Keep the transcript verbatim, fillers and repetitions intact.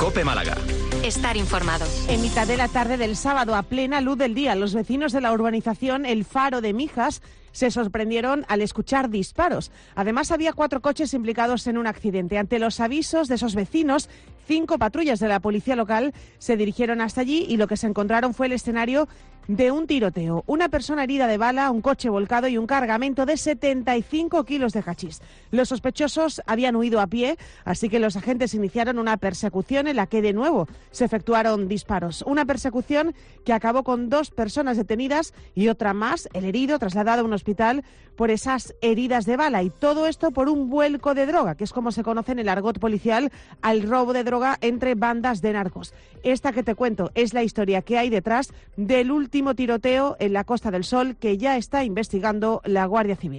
COPE Málaga. Estar informado. En mitad de la tarde del sábado, a plena luz del día, los vecinos de la urbanización El Faro de Mijas se sorprendieron al escuchar disparos. Además, había cuatro coches implicados en un accidente. Ante los avisos de esos vecinos, cinco patrullas de la policía local se dirigieron hasta allí y lo que se encontraron fue el escenario de un tiroteo. Una persona herida de bala, un coche volcado y un cargamento de setenta y cinco kilos de hachís. Los sospechosos habían huido a pie, así que los agentes iniciaron una persecución en la que de nuevo se efectuaron disparos. Una persecución que acabó con dos personas detenidas y otra más, el herido, trasladado a un hospital por esas heridas de bala. Y todo esto por un vuelco de droga, que es como se conoce en el argot policial al robo de droga entre bandas de narcos. Esta que te cuento es la historia que hay detrás del último tiroteo en la Costa del Sol que ya está investigando la Guardia Civil.